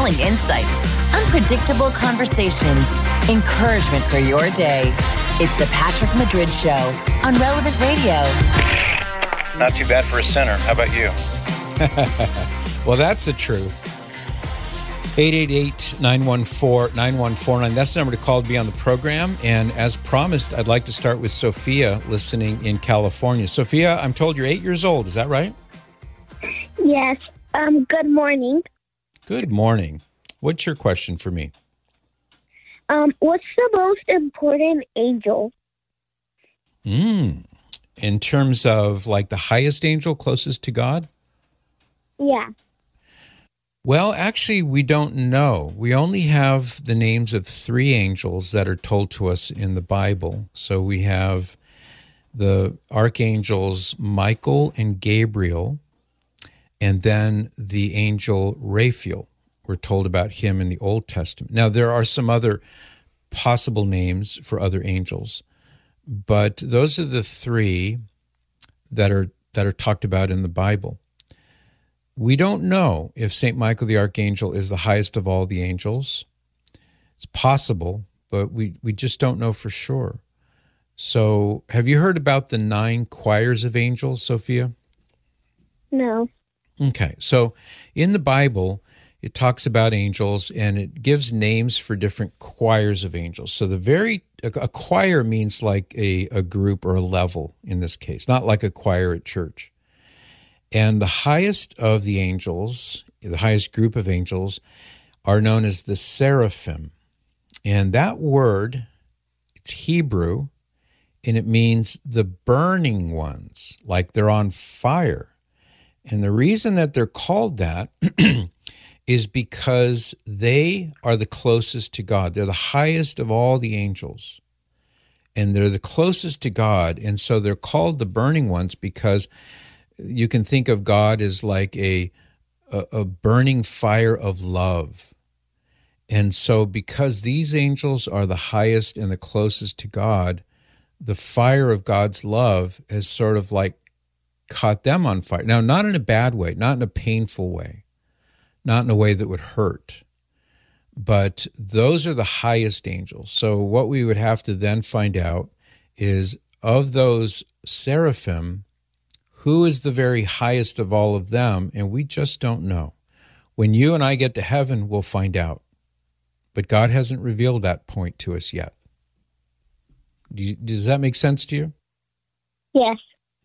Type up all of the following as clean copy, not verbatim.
thrilling insights, unpredictable conversations, encouragement for your day. It's the Patrick Madrid Show on Relevant Radio. Not too bad for a sinner. How about you? Well, that's the truth. 888-914-9149. That's the number to call to be on the program. And as promised, I'd like to start with Sophia listening in California. Sophia, I'm told you're 8 years old. Is that right? Yes. Good morning. Good morning. What's your question for me? What's the most important angel? In terms of like the highest angel closest to God? Yeah. Well, actually, we don't know. We only have the names of 3 angels that are told to us in the Bible. So we have the archangels Michael and Gabriel, and then the angel Raphael. We're told about him in the Old Testament. Now, there are some other possible names for other angels, but those are the 3 that are talked about in the Bible. We don't know if St. Michael the Archangel is the highest of all the angels. It's possible, but we just don't know for sure. So have you heard about the 9 choirs of angels, Sophia? No. Okay, so in the Bible, it talks about angels, and it gives names for different choirs of angels. So a choir means like a group or a level in this case, not like a choir at church. And the highest of the angels, the highest group of angels, are known as the seraphim. And that word, it's Hebrew, and it means the burning ones, like they're on fire. And the reason that they're called that is because they are the closest to God. They're the highest of all the angels. And they're the closest to God. And so they're called the burning ones because you can think of God as like a burning fire of love. And so because these angels are the highest and the closest to God, the fire of God's love has sort of like caught them on fire. Now, not in a bad way, not in a painful way, not in a way that would hurt, but those are the highest angels. So what we would have to then find out is, of those seraphim, who is the very highest of all of them? And we just don't know. When you and I get to heaven, we'll find out. But God hasn't revealed that point to us yet. Does that make sense to you? Yes.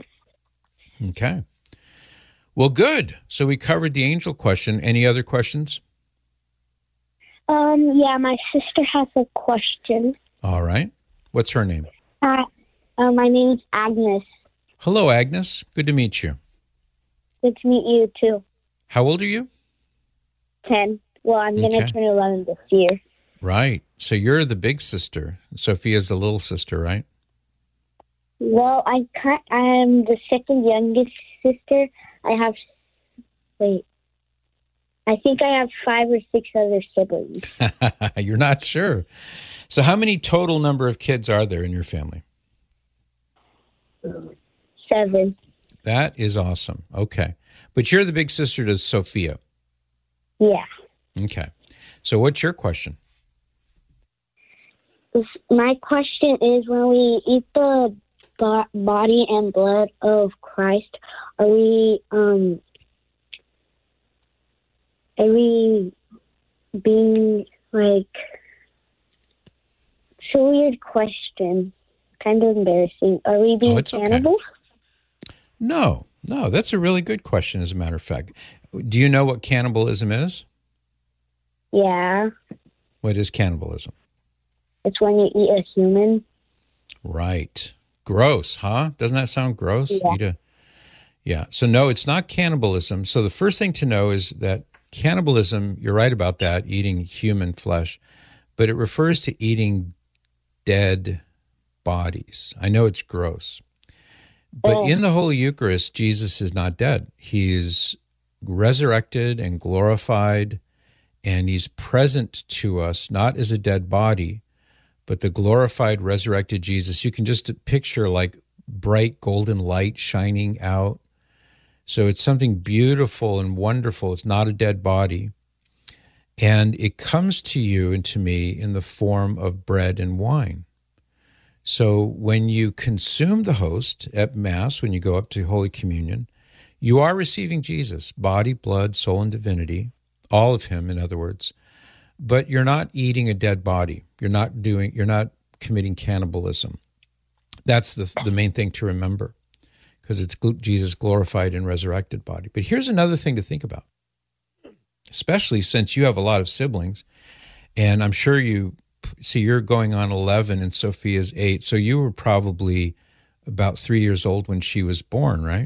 Okay. Well, good. So we covered the angel question. Any other questions? Yeah, my sister has a question. All right. What's her name? My name is Agnes. Hello, Agnes. Good to meet you. Good to meet you, too. How old are you? 10. Well, I'm going to turn 11 this year. Right. So you're the big sister. Sophia's the little sister, right? Well, I am the second youngest sister. I think I have 5 or 6 other siblings. You're not sure. So how many total number of kids are there in your family? 7. That is awesome. Okay. But you're the big sister to Sophia. Yeah. Okay. So what's your question? My question is, when we eat the body and blood of Christ, are we being like, it's a weird question, kind of embarrassing. Are we being cannibals? Okay. No, that's a really good question, as a matter of fact. Do you know what cannibalism is? Yeah. What is cannibalism? It's when you eat a human. Right. Gross, huh? Doesn't that sound gross? Yeah. Yeah. So no, it's not cannibalism. So the first thing to know is that cannibalism, you're right about that, eating human flesh, but it refers to eating dead bodies. I know it's gross. But in the Holy Eucharist, Jesus is not dead. He is resurrected and glorified, and he's present to us, not as a dead body, but the glorified, resurrected Jesus. You can just picture like bright golden light shining out. So it's something beautiful and wonderful. It's not a dead body. And it comes to you and to me in the form of bread and wine. So when you consume the host at Mass, when you go up to Holy Communion, you are receiving Jesus, body, blood, soul, and divinity, all of him, in other words, but you're not eating a dead body. You're not committing cannibalism. That's the main thing to remember, because it's Jesus' glorified and resurrected body. But here's another thing to think about, especially since you have a lot of siblings, and I'm sure you're going on 11 and Sophia's 8, so you were probably about 3 years old when she was born, right?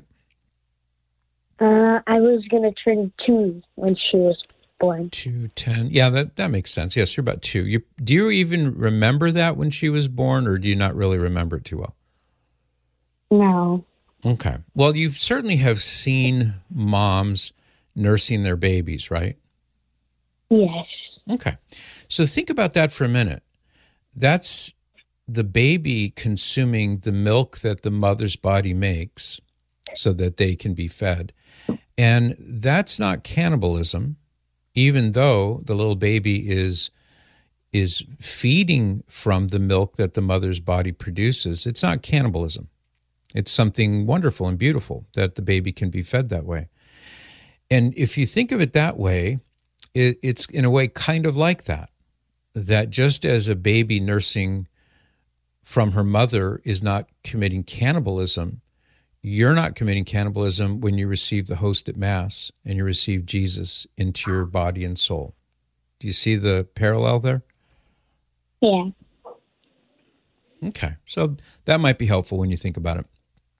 I was going to turn 2 when she was born. 2, 10. Yeah, that makes sense. Yes, you're about 2. Do you even remember that when she was born, or do you not really remember it too well? No. Okay. Well, you certainly have seen moms nursing their babies, right? Yes. Okay. So think about that for a minute. That's the baby consuming the milk that the mother's body makes so that they can be fed. And that's not cannibalism, even though the little baby is feeding from the milk that the mother's body produces. It's not cannibalism. It's something wonderful and beautiful that the baby can be fed that way. And if you think of it that way, it's in a way kind of like that just as a baby nursing from her mother is not committing cannibalism, you're not committing cannibalism when you receive the host at Mass and you receive Jesus into your body and soul. Do you see the parallel there? Yeah. Okay. So that might be helpful when you think about it.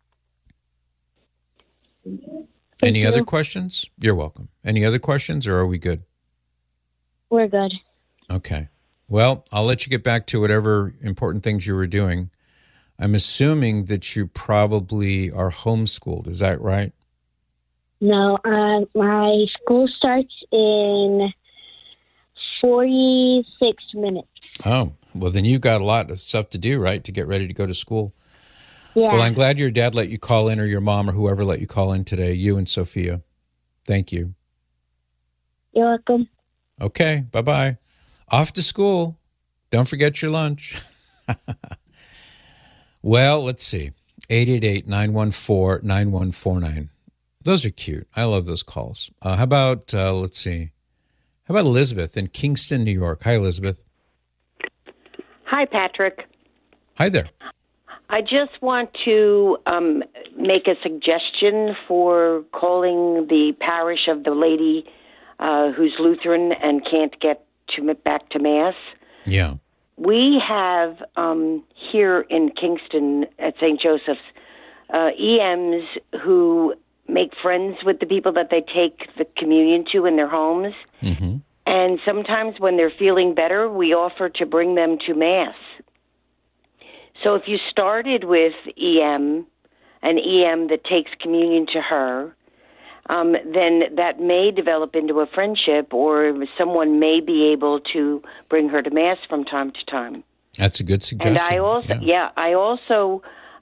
Any other questions? You're welcome. Any other questions, or are we good? We're good. Okay. Well, I'll let you get back to whatever important things you were doing. I'm assuming that you probably are homeschooled. Is that right? No, my school starts in 46 minutes. Oh, well, then you got a lot of stuff to do, right, to get ready to go to school. Yeah. Well, I'm glad your dad let you call in, or your mom, or whoever let you call in today, you and Sophia. Thank you. You're welcome. Okay, bye-bye. Off to school. Don't forget your lunch. Well, let's see. 888-914-9149. Those are cute. I love those calls. How about, let's see. How about Elizabeth in Kingston, New York? Hi, Elizabeth. Hi, Patrick. Hi there. I just want to make a suggestion for calling the parish of the lady who's Lutheran and can't get back to Mass. Yeah. We have here in Kingston at St. Joseph's EMs who make friends with the people that they take the communion to in their homes. Mm-hmm. And sometimes when they're feeling better, we offer to bring them to Mass. So if you started with an EM that takes communion to her, then that may develop into a friendship, or someone may be able to bring her to Mass from time to time. That's a good suggestion. And I also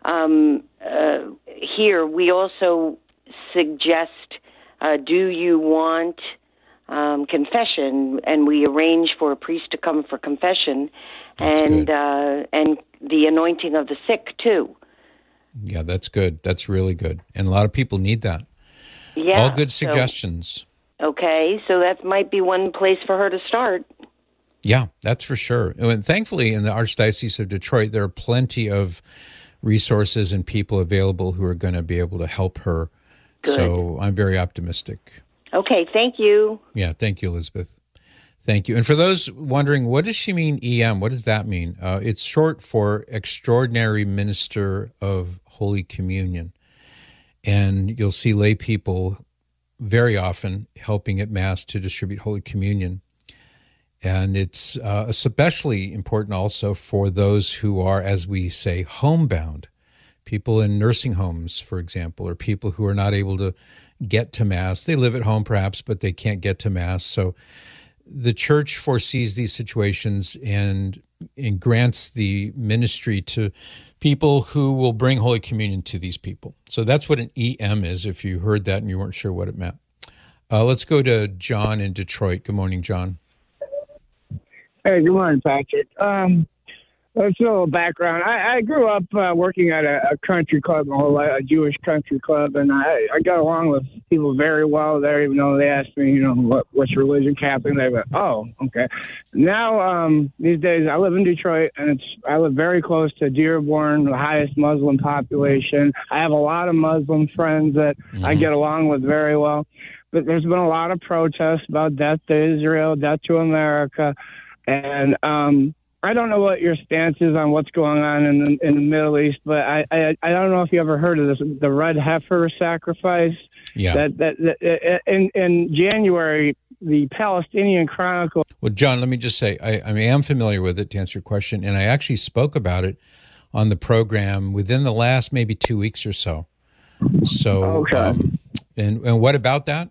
here we also suggest, do you want confession? And we arrange for a priest to come for confession, and the anointing of the sick too. Yeah, that's good. That's really good, and a lot of people need that. Yeah, all good suggestions. Okay, so that might be one place for her to start. Yeah, that's for sure. And thankfully, in the Archdiocese of Detroit, there are plenty of resources and people available who are going to be able to help her. Good. So I'm very optimistic. Okay, thank you. Yeah, thank you, Elizabeth. Thank you. And for those wondering, what does she mean, EM? What does that mean? It's short for Extraordinary Minister of Holy Communion. And you'll see lay people very often helping at Mass to distribute Holy Communion. And it's especially important also for those who are, as we say, homebound, people in nursing homes, for example, or people who are not able to get to Mass. They live at home perhaps, but they can't get to Mass. So the Church foresees these situations and grants the ministry to people who will bring Holy Communion to these people. So that's what an EM is, if you heard that and you weren't sure what it meant. Let's go to John in Detroit. Good morning, John. Hey, good morning, Patrick. That's a little background. I grew up working at a country club, my whole life, a Jewish country club, and I got along with people very well there, even though they asked me, what's religion, Catholic, and they went, oh, okay. Now, these days, I live in Detroit, and I live very close to Dearborn, the highest Muslim population. I have a lot of Muslim friends that I get along with very well, but there's been a lot of protests about death to Israel, death to America, and I don't know what your stance is on what's going on in the Middle East, but I don't know if you ever heard of this, the red heifer sacrifice. Yeah. That in January, the Palestinian Chronicle. Well, John, let me just say, I am familiar with it, to answer your question, and I actually spoke about it on the program within the last maybe 2 weeks or so. So, okay. And what about that?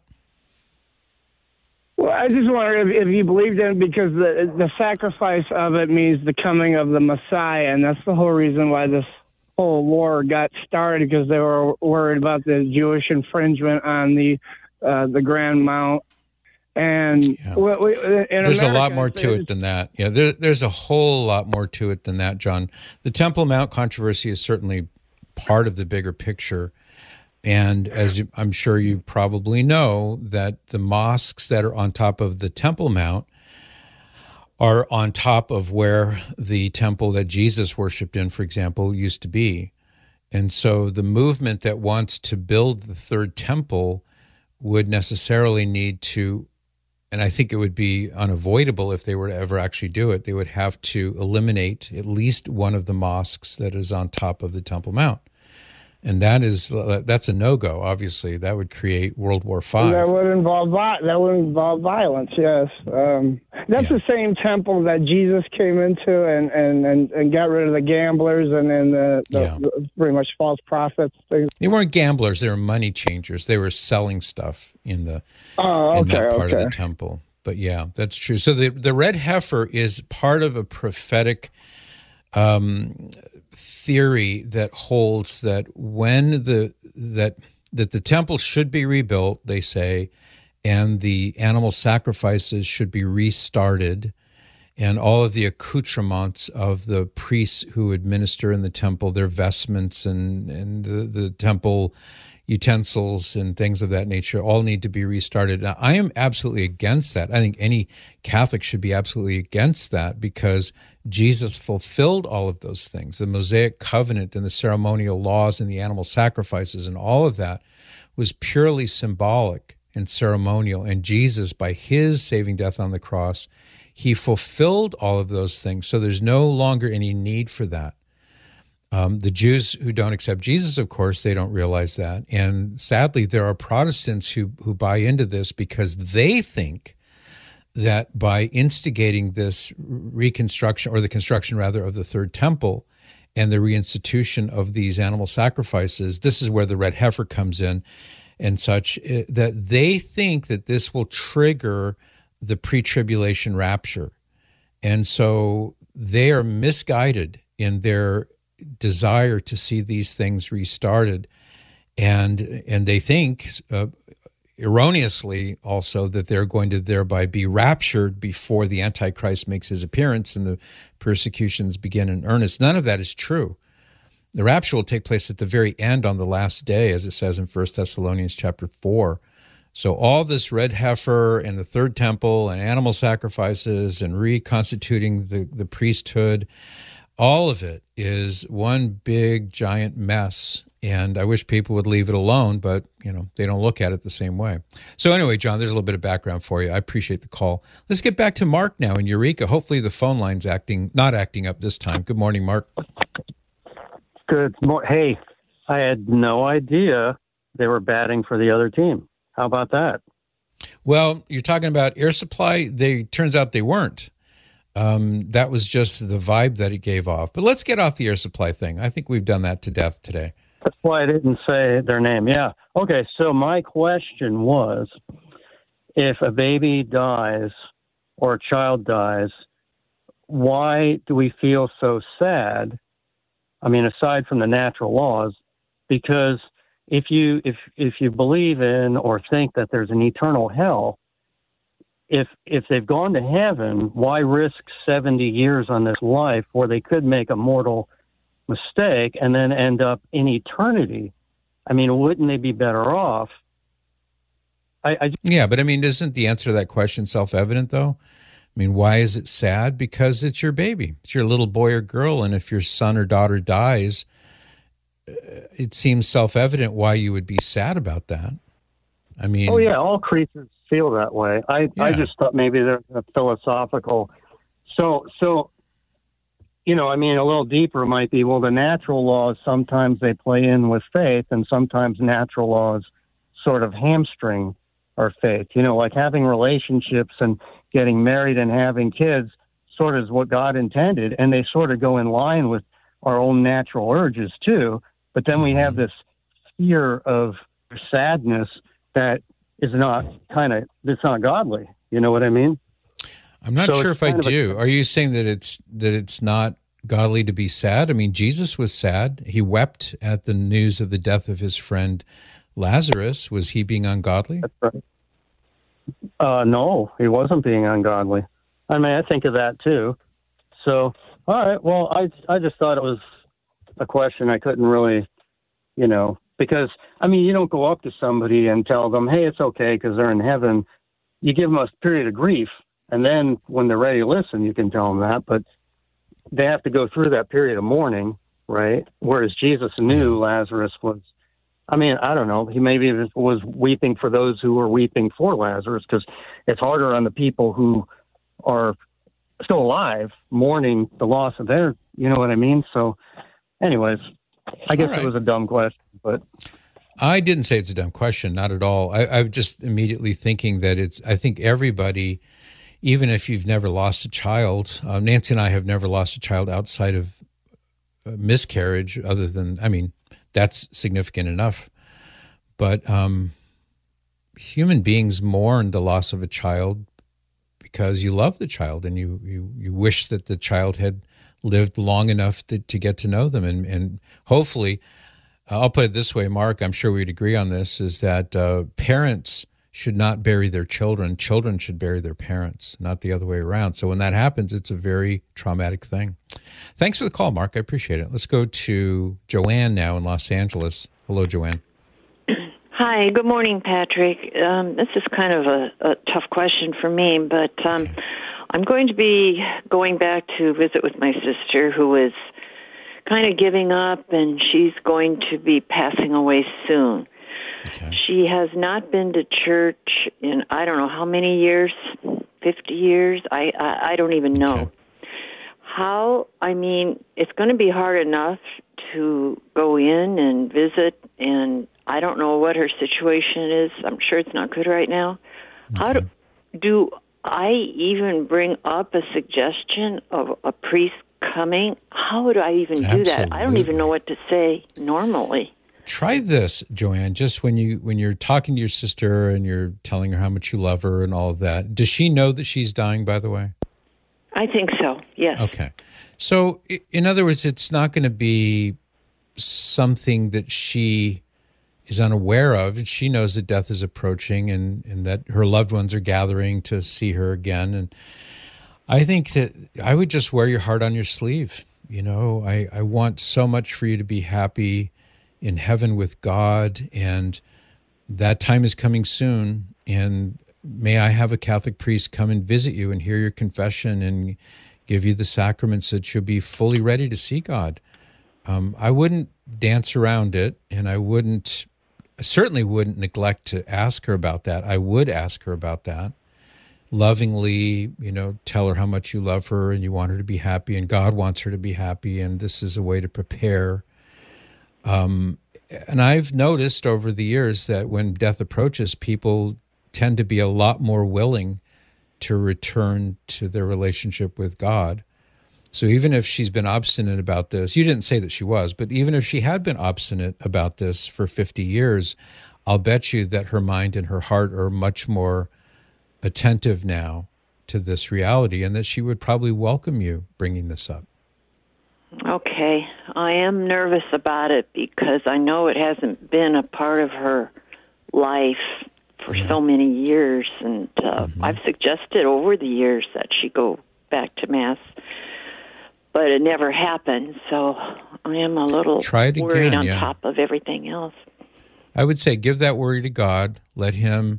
Well, I just wonder if you believed in it, because the sacrifice of it means the coming of the Messiah, and that's the whole reason why this whole war got started, because they were worried about the Jewish infringement on the Grand Mount. And there's a lot more to it than that. Yeah, there's a whole lot more to it than that, John. The Temple Mount controversy is certainly part of the bigger picture. And I'm sure you probably know, that the mosques that are on top of the Temple Mount are on top of where the temple that Jesus worshipped in, for example, used to be. And so the movement that wants to build the third temple would necessarily need to, and I think it would be unavoidable if they were to ever actually do it, they would have to eliminate at least one of the mosques that is on top of the Temple Mount. And that's a no-go, obviously. That would create World War V. That would involve violence, yes. That's the same temple that Jesus came into and got rid of the gamblers and then the pretty much false prophets. Things. They weren't gamblers. They were money changers. They were selling stuff in that part of the temple. But yeah, that's true. So the red heifer is part of a prophetic theory that holds that when that the temple should be rebuilt, they say, and the animal sacrifices should be restarted, and all of the accoutrements of the priests who administer in the temple, their vestments and the temple utensils and things of that nature all need to be restarted. Now, I am absolutely against that. I think any Catholic should be absolutely against that, because Jesus fulfilled all of those things. The Mosaic covenant and the ceremonial laws and the animal sacrifices and all of that was purely symbolic and ceremonial. And Jesus, by his saving death on the cross, he fulfilled all of those things. So there's no longer any need for that. The Jews who don't accept Jesus, of course, they don't realize that. And sadly, there are Protestants who buy into this because they think that by instigating this reconstruction, or the construction rather, of the third temple and the reinstitution of these animal sacrifices, this is where the red heifer comes in and such, that they think that this will trigger the pre-tribulation rapture. And so they are misguided in their desire to see these things restarted, and they think erroneously also that they're going to thereby be raptured before the Antichrist makes his appearance and the persecutions begin in earnest. None of that is true. The rapture will take place at the very end, on the last day, as it says in 1 Thessalonians chapter 4. So all this red heifer and the third temple and animal sacrifices and reconstituting the priesthood, all of it is one big giant mess, and I wish people would leave it alone, but they don't look at it the same way. So anyway, John, there's a little bit of background for you. I appreciate the call. Let's get back to Mark now in Eureka. Hopefully the phone line's not acting up this time. Good morning, Mark. Good morning. Hey, I had no idea they were batting for the other team. How about that? Well, you're talking about Air Supply. Turns out they weren't. That was just the vibe that it gave off. But let's get off the Air Supply thing. I think we've done that to death today. That's why I didn't say their name. Yeah. Okay, so my question was, if a baby dies or a child dies, why do we feel so sad? I mean, aside from the natural laws, because if you believe in or think that there's an eternal hell, if they've gone to heaven, why risk 70 years on this life where they could make a mortal mistake and then end up in eternity? I mean, wouldn't they be better off? Yeah, but I mean, isn't the answer to that question self-evident, though? I mean, why is it sad? Because it's your baby. It's your little boy or girl, and if your son or daughter dies, it seems self-evident why you would be sad about that. I mean... Oh, yeah, all creatures feel that way. I just thought maybe there's a philosophical... So, you know, I mean, a little deeper might be, well, the natural laws, sometimes they play in with faith, and sometimes natural laws sort of hamstring our faith. You know, like having relationships and getting married and having kids sort of is what God intended, and they sort of go in line with our own natural urges too. But then we have this fear of sadness that is not it's not godly. You know what I mean? I'm not sure if I do. Are you saying that it's not godly to be sad? I mean, Jesus was sad. He wept at the news of the death of his friend Lazarus. Was he being ungodly? That's right. No, he wasn't being ungodly. I mean, I think of that too. So, all right. Well, I just thought it was a question I couldn't really, you know, because, I mean, you don't go up to somebody and tell them, hey, it's okay because they're in heaven. You give them a period of grief, and then when they're ready to listen, you can tell them that. But they have to go through that period of mourning, right? Whereas Jesus knew Lazarus was, I mean, I don't know. He maybe was weeping for those who were weeping for Lazarus, because it's harder on the people who are still alive mourning the loss of their, you know what I mean? So anyways, I guess it was a dumb question, but I didn't say it's a dumb question, not at all. I'm just immediately thinking that I think everybody, even if you've never lost a child, Nancy and I have never lost a child outside of miscarriage, other than, I mean, that's significant enough. But human beings mourn the loss of a child because you love the child and you wish that the child had lived long enough to get to know them. And hopefully, I'll put it this way, Mark, I'm sure we'd agree on this, is that parents should not bury their children. Children should bury their parents, not the other way around. So when that happens, it's a very traumatic thing. Thanks for the call, Mark. I appreciate it. Let's go to Joanne now in Los Angeles. Hello, Joanne. Hi, good morning, Patrick. This is kind of a tough question for me, but I'm going to be going back to visit with my sister, who is kind of giving up, and she's going to be passing away soon. Okay. She has not been to church in I don't know how many years, 50 years. I don't even know. Okay. I mean, it's going to be hard enough to go in and visit, and I don't know what her situation is. I'm sure it's not good right now. Okay. How do I even bring up a suggestion of a priest coming? How would I even do that? I don't even know what to say normally. Try this, Joanne, just when you're talking to your sister and you're telling her how much you love her and all of that. Does she know that she's dying, by the way? I think so, yes. Okay. So, in other words, it's not going to be something that she is unaware of. She knows that death is approaching and that her loved ones are gathering to see her again. And I think that I would just wear your heart on your sleeve. You know, I want so much for you to be happy in heaven with God, and that time is coming soon. And may I have a Catholic priest come and visit you and hear your confession and give you the sacraments that you'll be fully ready to see God. I wouldn't dance around it, and I certainly wouldn't neglect to ask her about that. I would ask her about that. Lovingly, you know, tell her how much you love her and you want her to be happy, and God wants her to be happy, and this is a way to prepare. And I've noticed over the years that when death approaches, people tend to be a lot more willing to return to their relationship with God. So even if she's been obstinate about this, you didn't say that she was, but even if she had been obstinate about this for 50 years, I'll bet you that her mind and her heart are much more attentive now to this reality, and that she would probably welcome you bringing this up. Okay. I am nervous about it because I know it hasn't been a part of her life for so many years, and I've suggested over the years that she go back to Mass, but it never happened. So I am a little worried on top of everything else. I would say give that worry to God. Let him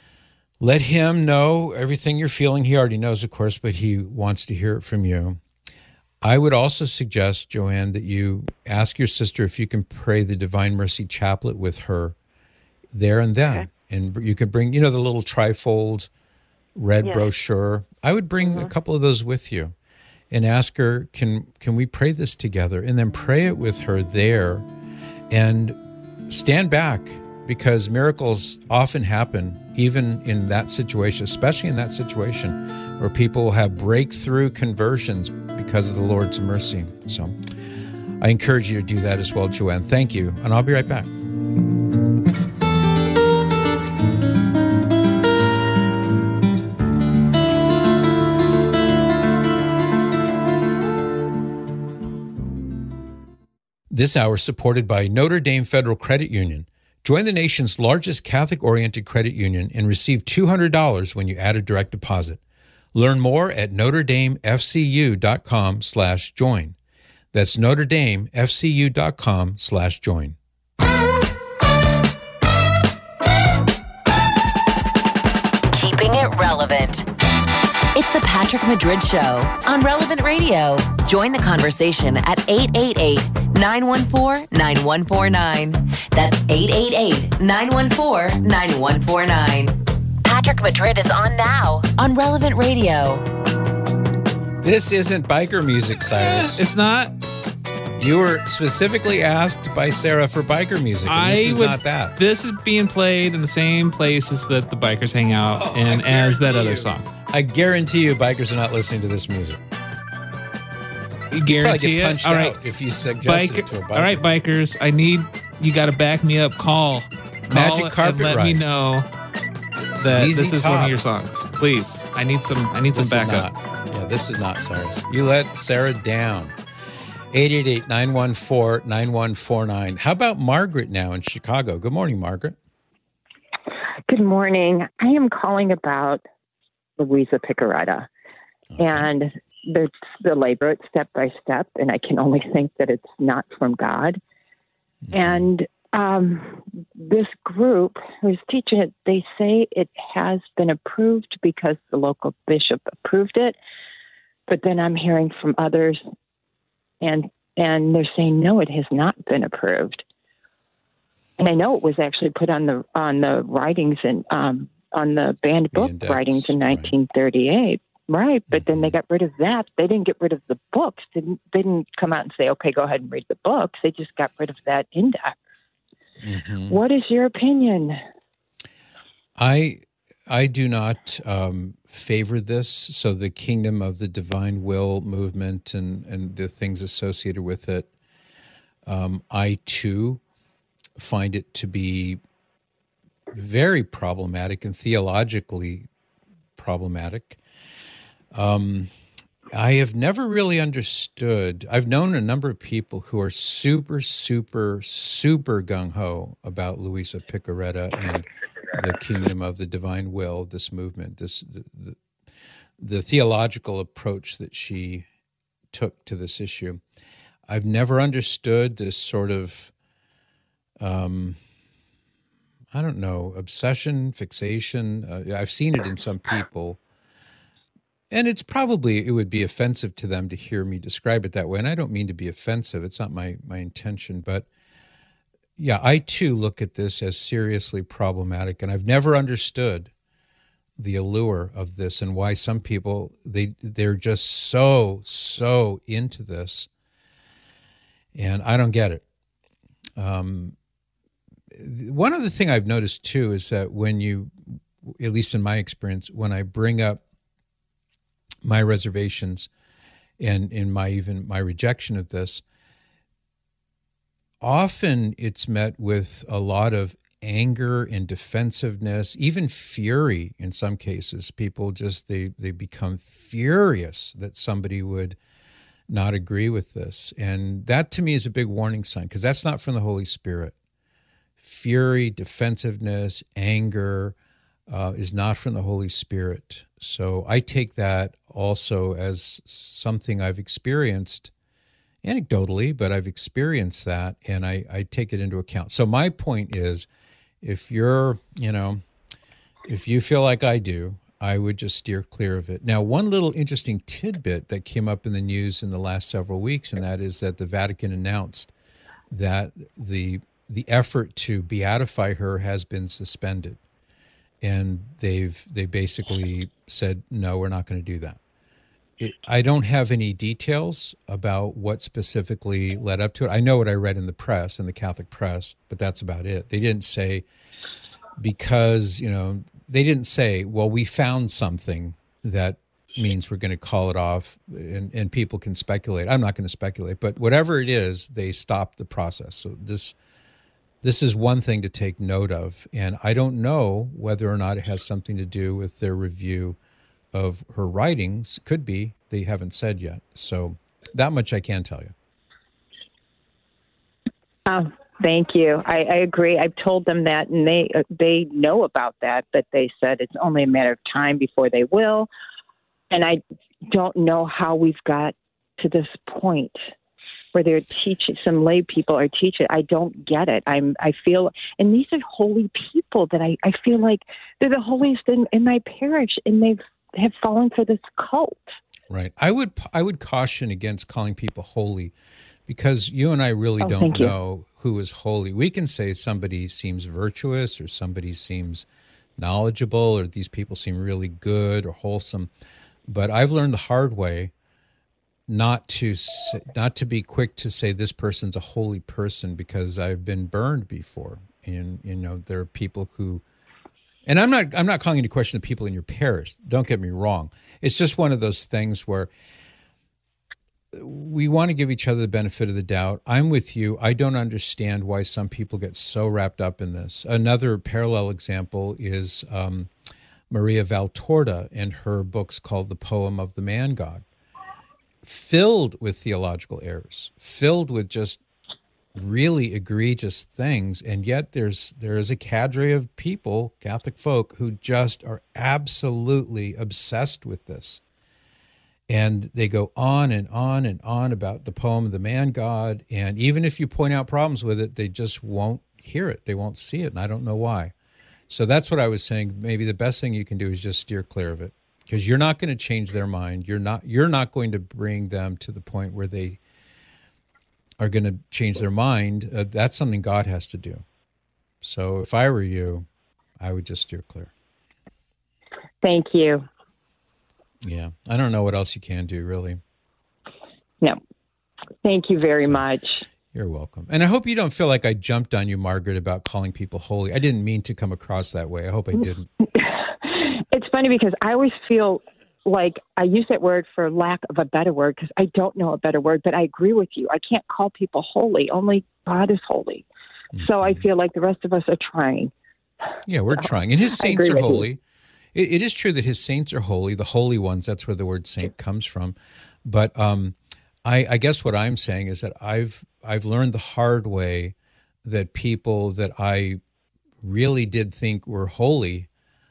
know everything you're feeling. He already knows, of course, but he wants to hear it from you. I would also suggest, Joanne, that you ask your sister if you can pray the Divine Mercy Chaplet with her there and then. Okay. And you could bring, the little trifold red brochure. I would bring a couple of those with you and ask her, can we pray this together? And then pray it with her there and stand back, because miracles often happen even in that situation, especially in that situation where people have breakthrough conversions because of the Lord's mercy. So I encourage you to do that as well, Joanne. Thank you, and I'll be right back. This hour is supported by Notre Dame Federal Credit Union. Join the nation's largest Catholic-oriented credit union and receive $200 when you add a direct deposit. Learn more at NotreDameFCU.com/join. That's NotreDameFCU.com/join. Keeping it relevant. It's the Patrick Madrid Show on Relevant Radio. Join the conversation at 888-914-9149. That's 888-914-9149. Patrick Madrid is on now on Relevant Radio. This isn't biker music, Cyrus. It's not. You were specifically asked by Sarah for biker music, and this is not that. This is being played in the same places that the bikers hang out and as that other song. I guarantee you bikers are not listening to this music. You guarantee it? Punched out if you suggest it to a biker. All right, bikers, you got to back me up. Call Magic Carpet and let me know that ZZ this is Top. one of your songs. Please, I need some backup. Yeah, this is not Cyrus. You let Sarah down. 888-914-9149. How about Margaret now in Chicago? Good morning, Margaret. Good morning. I am calling about Louisa Piccarreta. Okay. And the labor it step by step, and I can only think that it's not from God. Mm-hmm. And this group who's teaching it, they say it has been approved because the local bishop approved it. But then I'm hearing from others and they're saying, no, it has not been approved. And I know it was actually put on the writings and on the banned book writings in 1938. Right. But then they got rid of that. They didn't get rid of the books. They didn't come out and say, okay, go ahead and read the books. They just got rid of that index. Mm-hmm. What is your opinion? I do not favor this. So the Kingdom of the Divine Will movement and the things associated with it, I too find it to be very problematic and theologically problematic. I have never really understood. I've known a number of people who are super, super, super gung-ho about Louisa Piccarreta and the Kingdom of the Divine Will, this movement, the theological approach that she took to this issue. I've never understood this sort of, obsession, fixation. I've seen it in some people. And it would be offensive to them to hear me describe it that way. And I don't mean to be offensive. It's not my intention. But yeah, I too look at this as seriously problematic. And I've never understood the allure of this and why some people, they're just so into this. And I don't get it. One other thing I've noticed too is that when you, at least in my experience, when I bring up my reservations and in my rejection of this, often it's met with a lot of anger and defensiveness, even fury in some cases. People just, they become furious that somebody would not agree with this. And that to me is a big warning sign, because that's not from the Holy Spirit. fury, defensiveness, anger is not from the Holy Spirit. So I take that also as something I've experienced anecdotally, but I've experienced that, and I take it into account. So my point is, if you're, if you feel like I do, I would just steer clear of it. Now, one little interesting tidbit that came up in the news in the last several weeks, and that is that the Vatican announced that the effort to beatify her has been suspended. And they basically said, no, we're not going to do that. I don't have any details about what specifically led up to it. I know what I read in the press, in the Catholic press, but that's about it. They didn't say, because, they didn't say, well, we found something that means we're going to call it off, and people can speculate. I'm not going to speculate, but whatever it is, they stopped the process. So this is one thing to take note of, and I don't know whether or not it has something to do with their review of her writings. Could be. They haven't said yet. So that much I can tell you. Oh, thank you. I agree. I've told them that, and they know about that, but they said it's only a matter of time before they will. And I don't know how we've got to this point where they're teaching, some lay people are teaching. I don't get it. I feel, and these are holy people that I feel like they're the holiest in my parish, and they have fallen for this cult. Right. I would caution against calling people holy, because you and I really don't know who is holy. We can say somebody seems virtuous, or somebody seems knowledgeable, or these people seem really good or wholesome. But I've learned the hard way not to be quick to say this person's a holy person, because I've been burned before. And there are people who, and I'm not calling into question the people in your parish. Don't get me wrong. It's just one of those things where we want to give each other the benefit of the doubt. I'm with you. I don't understand why some people get so wrapped up in this. Another parallel example is Maria Valtorta and her books called The Poem of the Man God, filled with theological errors, filled with just really egregious things, and yet there is a cadre of people, Catholic folk, who just are absolutely obsessed with this. And they go on and on and on about the poem of the man God, and even if you point out problems with it, they just won't hear it. They won't see it, and I don't know why. So that's what I was saying. Maybe the best thing you can do is just steer clear of it, because you're not going to change their mind. You're not going to bring them to the point where they are going to change their mind. That's something God has to do. So if I were you, I would just steer clear. Thank you. Yeah. I don't know what else you can do, really. No. Thank you very much. You're welcome. And I hope you don't feel like I jumped on you, Margaret, about calling people holy. I didn't mean to come across that way. I hope I didn't. It's funny because I always feel like I use that word for lack of a better word, because I don't know a better word, but I agree with you. I can't call people holy. Only God is holy. Mm-hmm. So I feel like the rest of us are trying. Yeah, we're trying. And his saints are holy. It is true that his saints are holy, the holy ones. That's where the word saint comes from. But I guess what I'm saying is that I've learned the hard way that people that I really did think were holy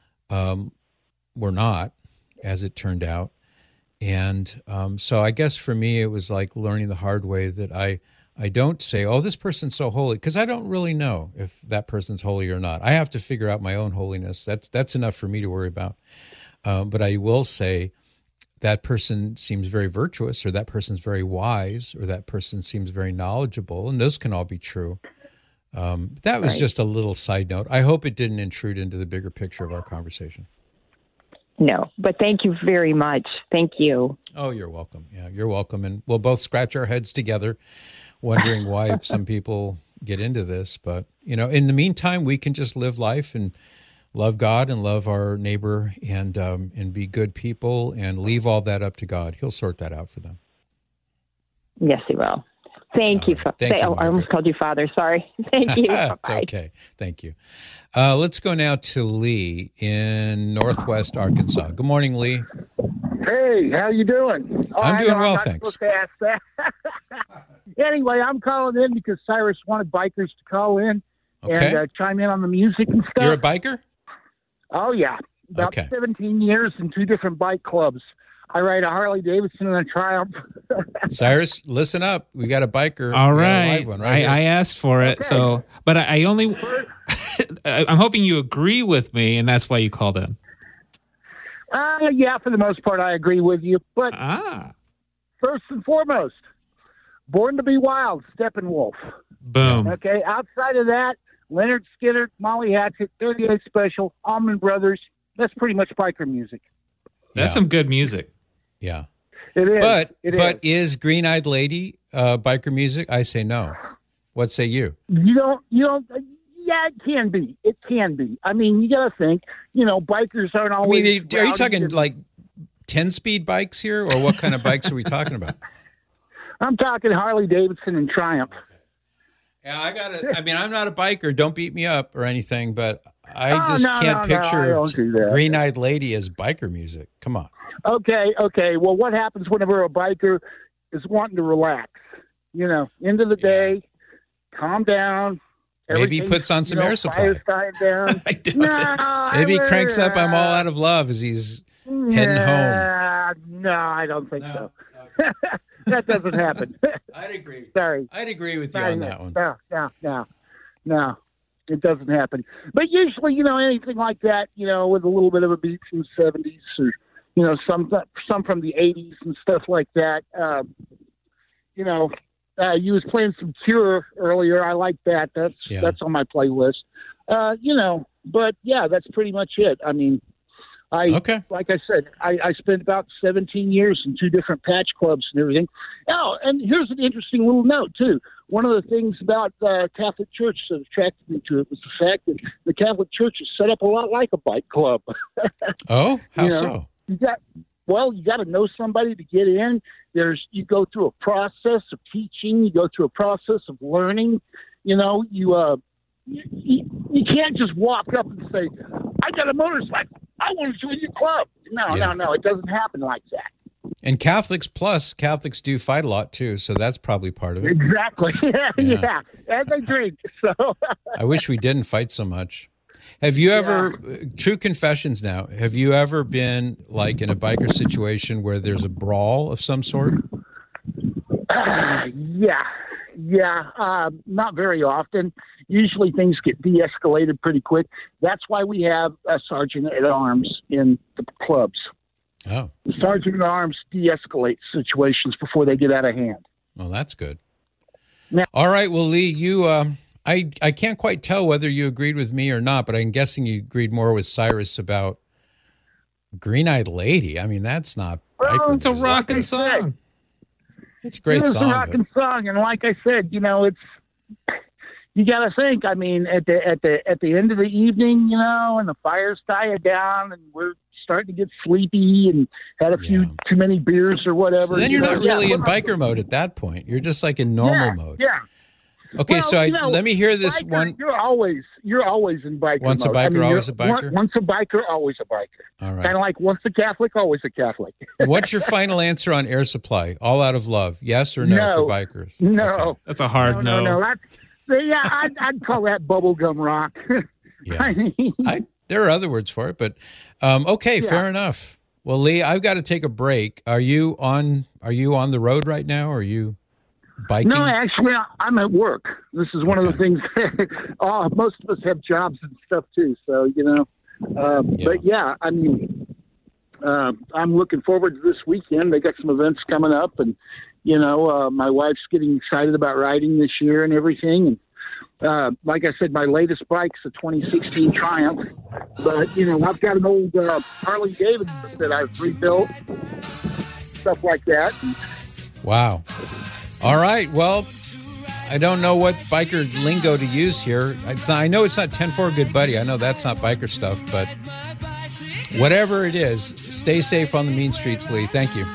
were not, as it turned out. And so I guess for me, it was like learning the hard way that I don't say, oh, this person's so holy, because I don't really know if that person's holy or not. I have to figure out my own holiness. That's enough for me to worry about. But I will say that person seems very virtuous, or that person's very wise, or that person seems very knowledgeable, and those can all be true. That was just a little side note. I hope it didn't intrude into the bigger picture of our conversation. No, but thank you very much. Thank you. Oh, you're welcome. Yeah, you're welcome. And we'll both scratch our heads together, wondering why some people get into this. But, in the meantime, we can just live life and love God and love our neighbor and be good people and leave all that up to God. He'll sort that out for them. Yes, he will. Thank you. Thank you, I almost called you Father. Sorry. Thank you. It's okay. Thank you. Let's go now to Lee in Northwest Arkansas. Good morning, Lee. Hey, how you doing? I'm doing well, thanks. Supposed to ask that. Anyway, I'm calling in because Cyrus wanted bikers to call in. Okay. and chime in on the music and stuff. You're a biker? Oh, yeah. About 17 years in 2 different bike clubs. I ride a Harley Davidson and a Triumph. Cyrus, listen up. We got a biker. All We got a right. live one here. I asked for it. Okay. So, but I only, I'm hoping you agree with me, and that's why you called in. Yeah, for the most part, I agree with you. But first and foremost, Born to be Wild, Steppenwolf. Boom. Okay, outside of that, Leonard Skinner, Molly Hatchet, 38 Special, Allman Brothers. That's pretty much biker music. That's some good music. Yeah. It is. But is Green Eyed Lady biker music? I say no. What say you? You don't, yeah, it can be. It can be. I mean, you got to think, bikers aren't always. Are you rowdy talking and- like 10-speed bikes here, or what kind of bikes are we talking about? I'm talking Harley Davidson and Triumph. Yeah, I'm not a biker. Don't beat me up or anything, but I just no, can't no, picture I don't do that. Green Eyed Lady as biker music. Come on. Okay. Well, what happens whenever a biker is wanting to relax? End of the day, calm down. Maybe he everything's, puts on some Air Supply. fire's dying down. Maybe he cranks up I'm All Out of Love as he's heading home. No, I don't think so. That doesn't happen. I'd agree. Sorry. I'd agree with you on that one. No, it doesn't happen. But usually, anything like that, with a little bit of a beat from the 70s or, some from the 80s and stuff like that. You was playing some Cure earlier. I like that. That's on my playlist. But yeah, that's pretty much it. I mean, like I said, I spent about 17 years in 2 different patch clubs and everything. Oh, and here's an interesting little note too. One of the things about the Catholic Church that attracted me to it was the fact that the Catholic Church is set up a lot like a bike club. Oh, how so? You got to know somebody to get in. You go through a process of teaching. You go through a process of learning. You can't just walk up and say, I got a motorcycle. I want to join your club. No. It doesn't happen like that. And Catholics do fight a lot too, so that's probably part of it. Exactly. Yeah. And they drink. So I wish we didn't fight so much. Have you ever, true confessions now, have you ever been like in a biker situation where there's a brawl of some sort? Yeah. Not very often. Usually things get de-escalated pretty quick. That's why we have a sergeant at arms in the clubs. Oh. The sergeant at arms de-escalates situations before they get out of hand. Well, that's good. Now, all right. Well, Lee, you, I can't quite tell whether you agreed with me or not, but I'm guessing you agreed more with Cyrus about Green Eyed Lady. I mean, that's not. Well, it's a rockin' song. It's a great song. It's a rockin' song, and like I said, it's. You got to think. I mean, at the end of the evening, and the fire's dying down, and we're starting to get sleepy, and had a few too many beers or whatever. So then you're not really in biker mode at that point. You're just like in normal mode. Yeah. Okay, so let me hear this biker, one. You're always in biker Once mode. a biker, always a biker? Once a biker, always a biker. All right. Kind of like once a Catholic, always a Catholic. What's your final answer on Air Supply? All Out of Love, yes or no for bikers? No. Okay. That's a hard no. No. I'd call that bubblegum rock. Yeah. There are other words for it, but okay, fair enough. Well, Lee, I've got to take a break. Are you on the road right now, or are you biking? No, actually, I'm at work. This is one of the things. Most of us have jobs and stuff too, so But yeah, I mean, I'm looking forward to this weekend. They got some events coming up, and my wife's getting excited about riding this year and everything. And like I said, my latest bike's a 2016 Triumph, but I've got an old Harley Davidson that I've rebuilt, stuff like that. Wow. All right. Well, I don't know what biker lingo to use here. I know it's not 10-4 good buddy. I know that's not biker stuff, but whatever it is, stay safe on the mean streets, Lee. Thank you.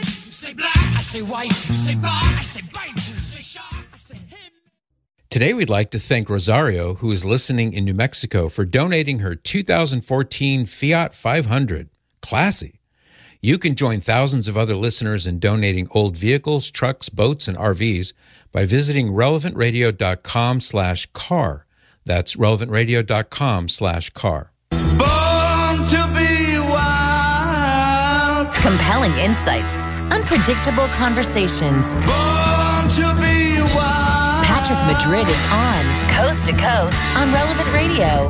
Today, we'd like to thank Rosario, who is listening in New Mexico, for donating her 2014 Fiat 500. Classy. You can join thousands of other listeners in donating old vehicles, trucks, boats, and RVs by visiting relevantradio.com/car. That's relevantradio.com/car. Born to be wild. Compelling insights, unpredictable conversations. Born to be wild. Patrick Madrid is on Coast to Coast on Relevant Radio.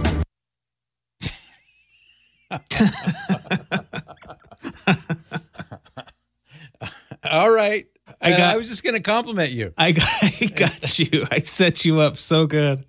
All right. I was just going to compliment you. I got you. I set you up so good.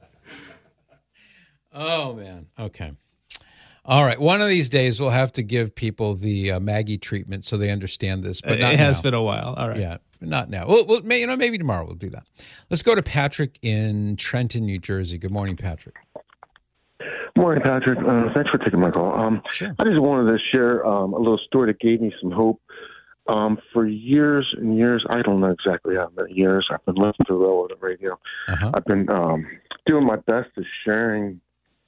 Oh, man. Okay. All right. One of these days, we'll have to give people the Maggie treatment so they understand this. But not it has now. been a while. All right. Yeah, but not now. Well, maybe tomorrow we'll do that. Let's go to Patrick in Trenton, New Jersey. Good morning, Patrick. Morning, Patrick. Thanks for taking my call. Sure. I just wanted to share a little story that gave me some hope. For years and years, I don't know exactly how many years, I've been listening to Relevant Radio. Uh-huh. I've been doing my best to sharing,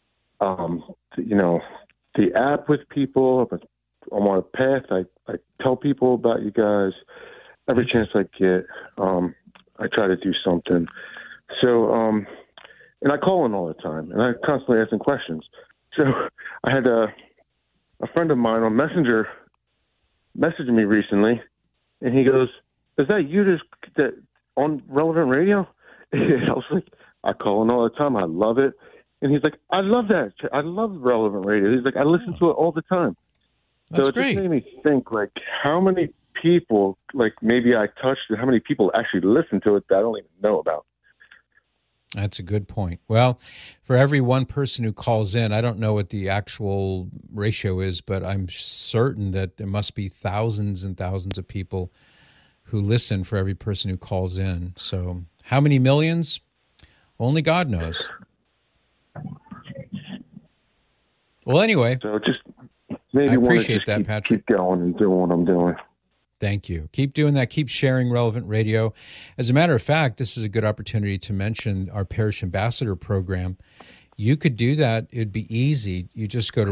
the app with people. I'm on a path. I tell people about you guys every chance I get. I try to do something. So, and I call in all the time, and I constantly asking questions. So I had a friend of mine on Messenger messaged me recently, and he goes, "Is that you that on Relevant Radio?" And I was like, "I call in all the time. I love it." And he's like, "I love that. I love Relevant Radio." He's like, "I listen to it all the time." That's so it great. just made me think, like, how many people, like maybe I touched, and how many people actually listen to it that I don't even know about. That's a good point. Well, for every one person who calls in, I don't know what the actual ratio is, but I'm certain that there must be thousands and thousands of people who listen for every person who calls in. So how many millions? Only God knows. Well, anyway. So just maybe I appreciate that, Patrick. Keep going and doing what I'm doing. Thank you. Keep doing that. Keep sharing Relevant Radio. As a matter of fact, this is a good opportunity to mention our Parish Ambassador program. You could do that. It'd be easy. You just go to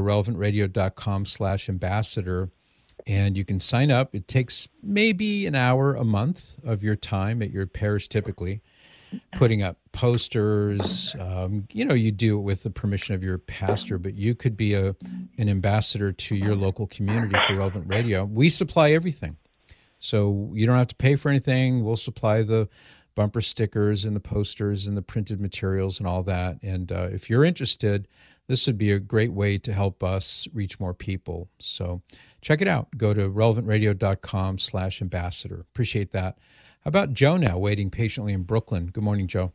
relevantradio.com/ambassador and you can sign up. It takes maybe an hour a month of your time at your parish typically, putting up posters. You do it with the permission of your pastor, but you could be an ambassador to your local community for Relevant Radio. We supply everything. So you don't have to pay for anything. We'll supply the bumper stickers and the posters and the printed materials and all that. And if you're interested, this would be a great way to help us reach more people. So check it out. Go to relevantradio.com/ambassador. Appreciate that. How about Joe now, waiting patiently in Brooklyn? Good morning, Joe.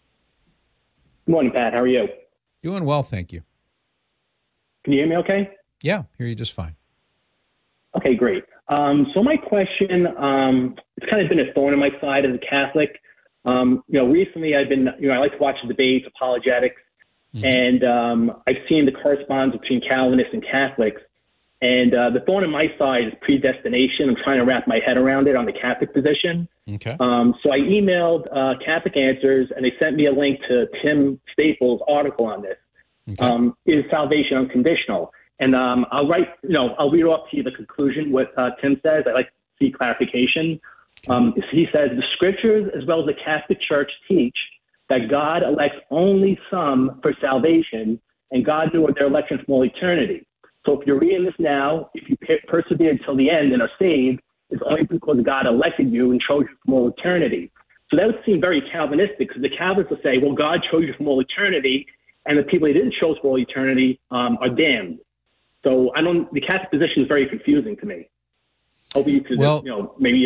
Good morning, Pat. How are you? Doing well, thank you. Can you hear me okay? Yeah, hear you just fine. Okay, great. So my question, it's kind of been a thorn in my side as a Catholic. Recently I've been, I like to watch the debates, apologetics, and I've seen the correspondence between Calvinists and Catholics. And the thorn in my side is predestination. I'm trying to wrap my head around it on the Catholic position. Okay. So I emailed Catholic Answers, and they sent me a link to Tim Staples' article on this. Okay. Is salvation unconditional? And I'll read off to you the conclusion, what Tim says. I'd like to see clarification. He says, the scriptures as well as the Catholic Church teach that God elects only some for salvation, and God knew of their election from all eternity. So if you're reading this now, if you persevere until the end and are saved, it's only because God elected you and chose you from all eternity. So that would seem very Calvinistic, because the Calvinists will say, well, God chose you from all eternity, and the people he didn't choose for all eternity are damned. So the Catholic position is very confusing to me. Hope you could, maybe.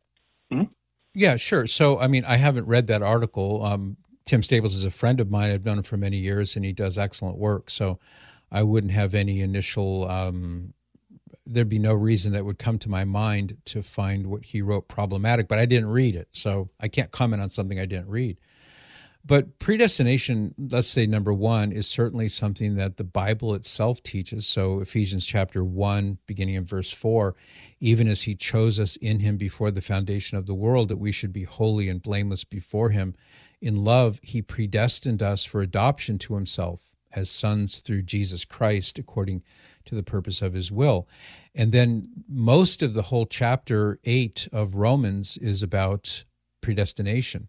Yeah, sure. So, I haven't read that article. Tim Staples is a friend of mine. I've known him for many years, and he does excellent work. So I wouldn't have any initial, there'd be no reason that would come to my mind to find what he wrote problematic, but I didn't read it. So I can't comment on something I didn't read. But predestination, let's say number one, is certainly something that the Bible itself teaches. So Ephesians chapter 1, beginning in verse 4, even as he chose us in him before the foundation of the world, that we should be holy and blameless before him. In love, he predestined us for adoption to himself as sons through Jesus Christ, according to the purpose of his will. And then most of the whole chapter 8 of Romans is about predestination.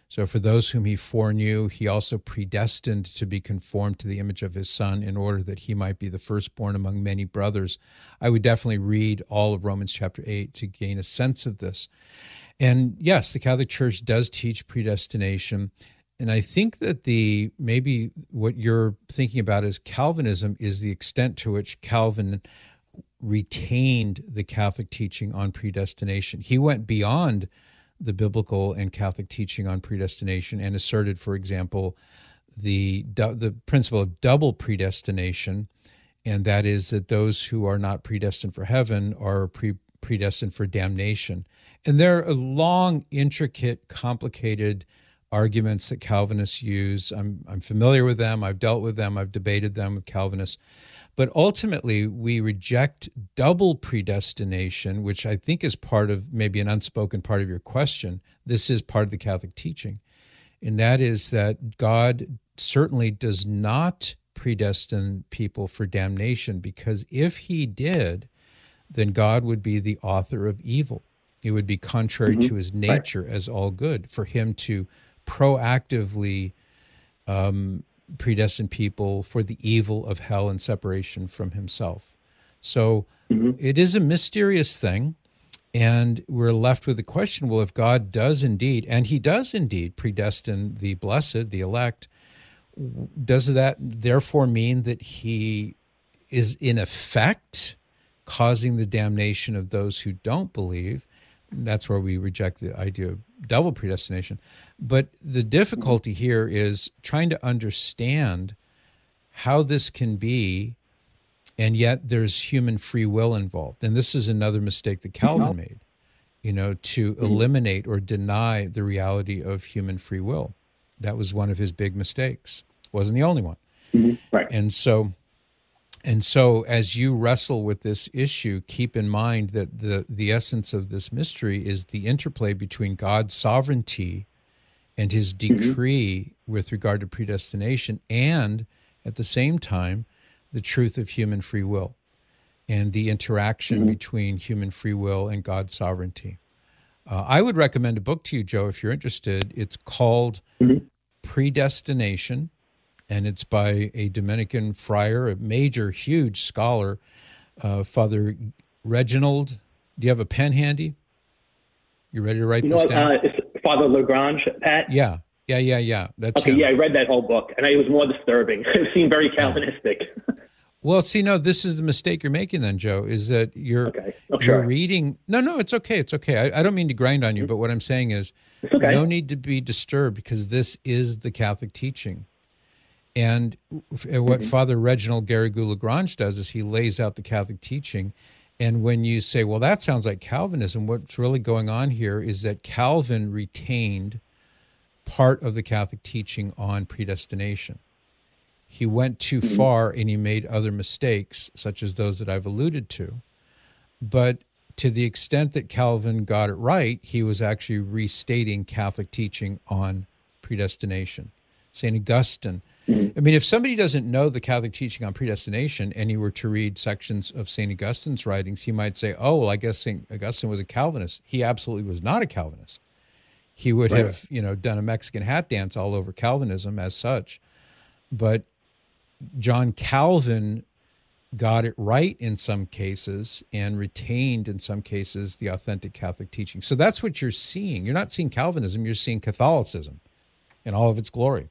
So for those whom he foreknew, he also predestined to be conformed to the image of his Son in order that he might be the firstborn among many brothers. I would definitely read all of Romans chapter 8 to gain a sense of this. And yes, the Catholic Church does teach predestination. And I think that maybe what you're thinking about as Calvinism is the extent to which Calvin retained the Catholic teaching on predestination. He went beyond the biblical and Catholic teaching on predestination and asserted, for example, the principle of double predestination, and that is that those who are not predestined for heaven are predestined for damnation. And there are long, intricate, complicated arguments that Calvinists use. I'm familiar with them. I've dealt with them. I've debated them with Calvinists. But ultimately, we reject double predestination, which I think is part of maybe an unspoken part of your question. This is part of the Catholic teaching. And that is that God certainly does not predestine people for damnation, because if he did, then God would be the author of evil. It would be contrary to his nature as all good for him to proactively predestine people for the evil of hell and separation from himself. So it is a mysterious thing, and we're left with the question, well, if God does indeed, and he does indeed predestine the blessed, the elect, does that therefore mean that he is in effect causing the damnation of those who don't believe? That's where we reject the idea of double predestination. But the difficulty here is trying to understand how this can be, and yet there's human free will involved. And this is another mistake that Calvin made, to eliminate or deny the reality of human free will. That was one of his big mistakes. Wasn't the only one. Right. And so as you wrestle with this issue, keep in mind that the essence of this mystery is the interplay between God's sovereignty and his decree with regard to predestination, and at the same time, the truth of human free will and the interaction between human free will and God's sovereignty. I would recommend a book to you, Joe, if you're interested. It's called Predestination, and it's by a Dominican friar, a major, huge scholar, Father Reginald. Do you have a pen handy? You ready to write this down? It's Father Lagrange, Pat? Yeah. That's okay. him. Yeah, I read that whole book, and it was more disturbing. It seemed very Calvinistic. Well, see, no, this is the mistake you're making then, Joe, is that you're reading. No, it's okay. It's okay. I don't mean to grind on you, but what I'm saying is no need to be disturbed, because this is the Catholic teaching. And what Father Reginald Garrigou-Lagrange does is he lays out the Catholic teaching. And when you say, well, that sounds like Calvinism, what's really going on here is that Calvin retained part of the Catholic teaching on predestination. He went too far and he made other mistakes, such as those that I've alluded to. But to the extent that Calvin got it right, he was actually restating Catholic teaching on predestination. St. Augustine. I mean, if somebody doesn't know the Catholic teaching on predestination and he were to read sections of St. Augustine's writings, he might say, oh, well, I guess St. Augustine was a Calvinist. He absolutely was not a Calvinist. He would have, done a Mexican hat dance all over Calvinism as such. But John Calvin got it right in some cases and retained in some cases the authentic Catholic teaching. So that's what you're seeing. You're not seeing Calvinism, you're seeing Catholicism in all of its glory.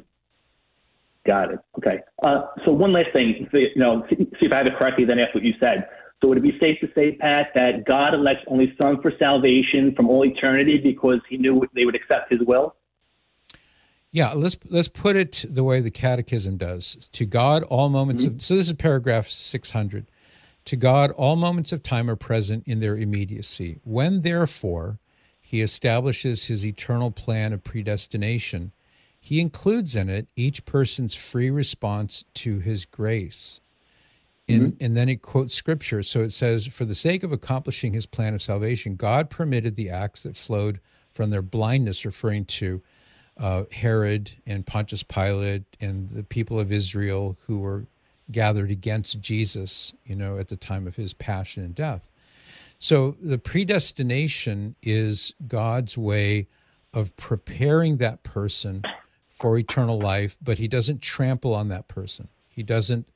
Got it. Okay. So one last thing, see if I have it correctly then after what you said. So would it be safe to say, Pat, that God elects only some for salvation from all eternity because he knew they would accept his will? Yeah, let's put it the way the Catechism does. To God, all moments of... So this is paragraph 600. To God, all moments of time are present in their immediacy. When, therefore, he establishes his eternal plan of predestination, he includes in it each person's free response to his grace. And then it quotes Scripture. So it says, for the sake of accomplishing his plan of salvation, God permitted the acts that flowed from their blindness, referring to Herod and Pontius Pilate and the people of Israel who were gathered against Jesus, at the time of his passion and death. So the predestination is God's way of preparing that person for eternal life, but he doesn't trample on that person. He doesn't,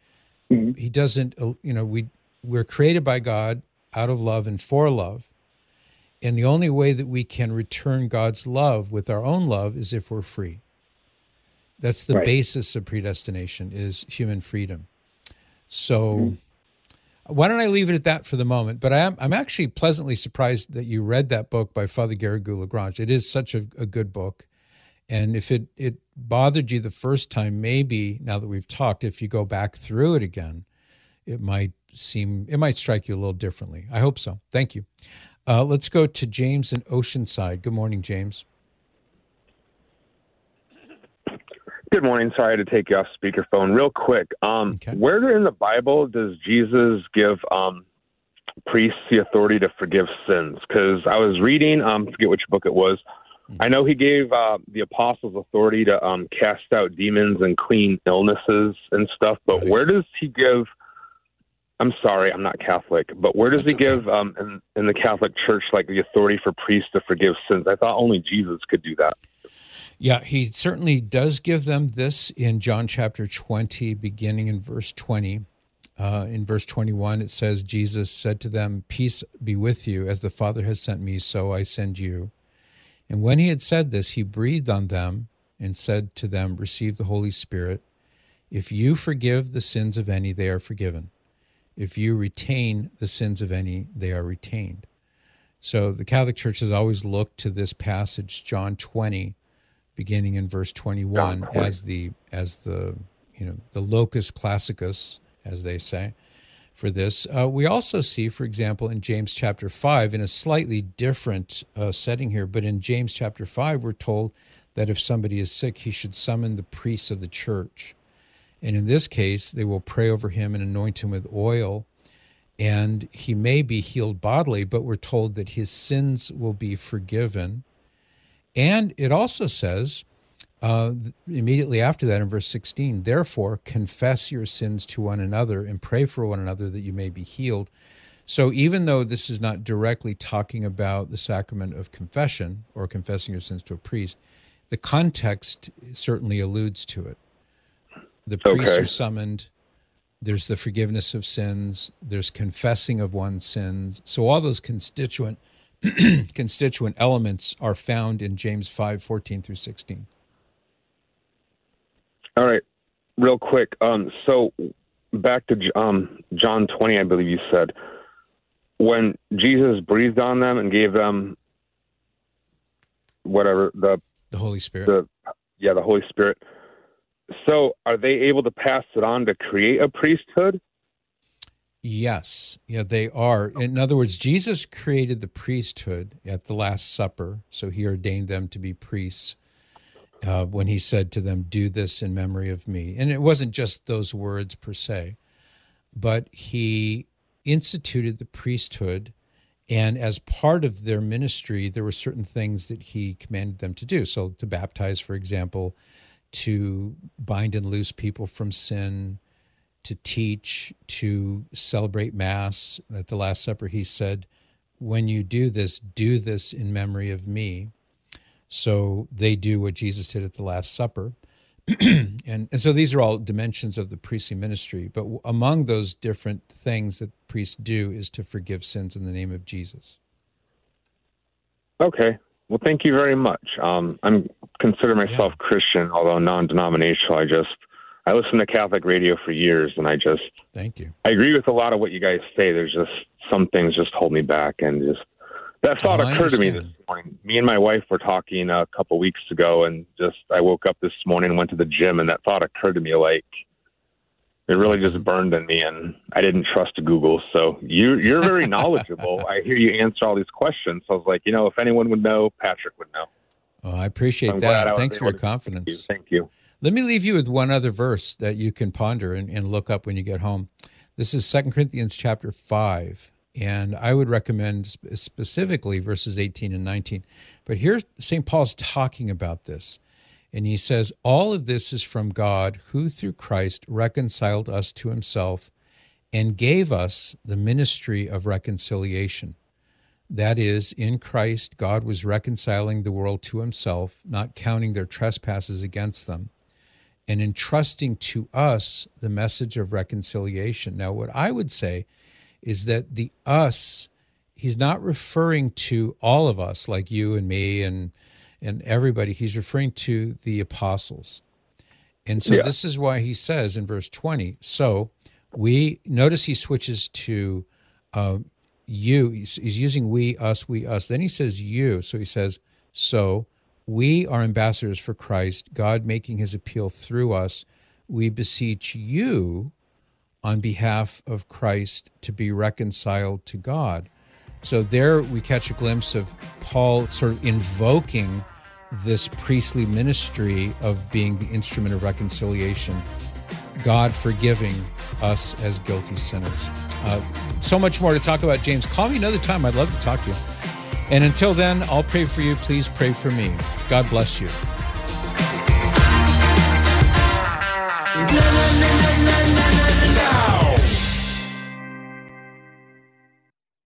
we're created by God out of love and for love. And the only way that we can return God's love with our own love is if we're free. That's the basis of predestination, is human freedom. So why don't I leave it at that for the moment? But I'm actually pleasantly surprised that you read that book by Father Garrigou-Lagrange. It is such a good book. And if it bothered you the first time, maybe now that we've talked, if you go back through it again, it might strike you a little differently. I hope so. Thank you. Let's go to James in Oceanside. Good morning, James. Good morning. Sorry to take you off speakerphone. Real quick, where in the Bible does Jesus give priests the authority to forgive sins? Because I was reading, forget which book it was. I know he gave the apostles authority to cast out demons and clean illnesses and stuff, but where does he give... I'm sorry, I'm not Catholic, but where does he give in the Catholic Church like the authority for priests to forgive sins? I thought only Jesus could do that. Yeah, he certainly does give them this in John chapter 20, beginning in verse 20. In verse 21, it says, Jesus said to them, "Peace be with you. As the Father has sent me, so I send you." And when he had said this, he breathed on them and said to them, "Receive the Holy Spirit. If you forgive the sins of any, they are forgiven. If you retain the sins of any, they are retained." So the Catholic Church has always looked to this passage, John 20, beginning in verse 21, as the locus classicus, as they say, for this. We also see, for example, in James chapter 5, in a slightly different setting here, but in James chapter 5, we're told that if somebody is sick, he should summon the priests of the church. And in this case, they will pray over him and anoint him with oil, and he may be healed bodily, but we're told that his sins will be forgiven. And it also says, immediately after that in verse 16, "Therefore confess your sins to one another and pray for one another that you may be healed." So even though this is not directly talking about the sacrament of confession or confessing your sins to a priest, the context certainly alludes to it. The priests are summoned. There's the forgiveness of sins. There's confessing of one's sins. So all those constituent elements are found in James 5:14 through 16. All right, real quick. So back to John 20, I believe you said, when Jesus breathed on them and gave them whatever the Holy Spirit. The Holy Spirit. So are they able to pass it on to create a priesthood? Yes. Yeah, they are. In other words, Jesus created the priesthood at the Last Supper, so he ordained them to be priests when he said to them, "Do this in memory of me." And it wasn't just those words per se, but he instituted the priesthood, and as part of their ministry, there were certain things that he commanded them to do. So to baptize, for example, to bind and loose people from sin, to teach, to celebrate Mass. At the Last Supper, he said, "When you do this in memory of me." So they do what Jesus did at the Last Supper. and so these are all dimensions of the priestly ministry. But among those different things that priests do is to forgive sins in the name of Jesus. Okay. Well, thank you very much. I'm consider myself Christian, although non-denominational. I listened to Catholic radio for years, and thank you. I agree with a lot of what you guys say. There's just some things just hold me back, and that thought occurred to me this morning. Me and my wife were talking a couple weeks ago, and I woke up this morning and went to the gym, and that thought occurred to me. Like, it really just burned in me, and I didn't trust Google. So you're very knowledgeable. I hear you answer all these questions. So I was like, if anyone would know, Patrick would know. Oh, I appreciate that. Thanks for your confidence. Thank you. Let me leave you with one other verse that you can ponder and look up when you get home. This is 2 Corinthians chapter 5, and I would recommend specifically verses 18 and 19. But here St. Paul's talking about this, and he says, "All of this is from God, who through Christ reconciled us to himself and gave us the ministry of reconciliation." That is, in Christ, God was reconciling the world to himself, not counting their trespasses against them, and entrusting to us the message of reconciliation. Now, what I would say is that the us, he's not referring to all of us, like you and me and everybody. He's referring to the apostles. And so this is why he says in verse 20, so we, notice he switches to you. He's using we, us. Then he says you. So he says, so we are ambassadors for Christ, God making his appeal through us. We beseech you on behalf of Christ to be reconciled to God. So there we catch a glimpse of Paul sort of invoking this priestly ministry of being the instrument of reconciliation, God forgiving us as guilty sinners. So much more to talk about, James. Call me another time. I'd love to talk to you. And until then, I'll pray for you. Please pray for me. God bless you.